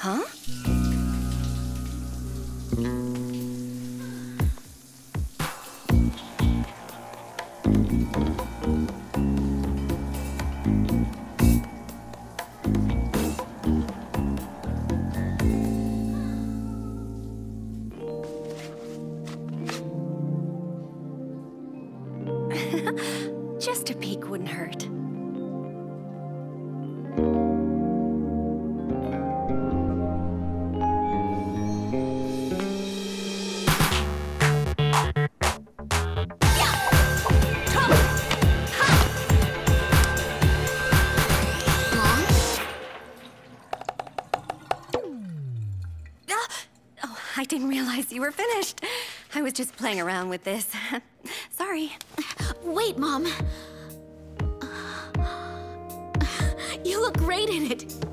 Huh? Just a peek wouldn't hurt. Oh, I didn't realize you were finished. I was just playing around with this. Sorry. Wait, Mom. You look great in it.